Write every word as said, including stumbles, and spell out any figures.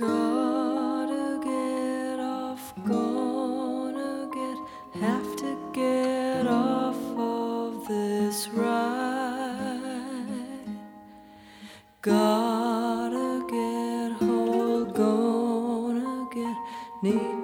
Gotta get off, gonna get, have to get off of this ride. Gotta get hold, gonna get, need